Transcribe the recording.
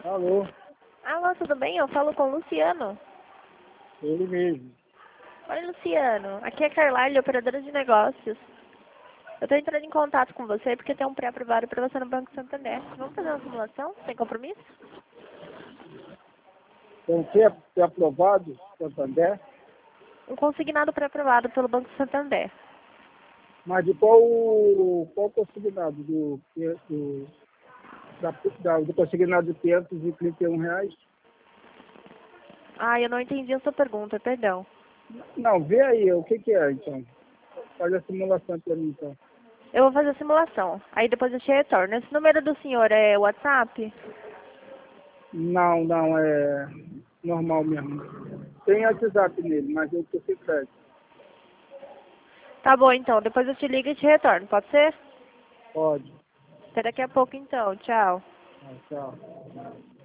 Alô, Alô, tudo bem? Eu falo com o Luciano. ele mesmo. Oi, Luciano. Aqui é Carlyle, operadora de negócios. Eu estou entrando em contato com você porque tem um pré-aprovado para você no Banco Santander. Vamos fazer uma simulação? Sem compromisso? Tem que ser aprovado, Santander, Um consignado pré-aprovado pelo Banco Santander. mas de qual consignado? Do consignado de R$ 531? Ah, eu não entendi a sua pergunta, perdão. Não, vê aí, o que é, então? Faz a simulação para mim, então. Eu vou fazer a simulação. Aí depois eu te retorno. Esse número do senhor é WhatsApp? Não, é normal mesmo. Tem WhatsApp nele, mas eu tô sem crédito. Tá bom, então. Depois eu te ligo e te retorno. Pode ser? Pode. Até daqui a pouco, então. Tchau. Tchau.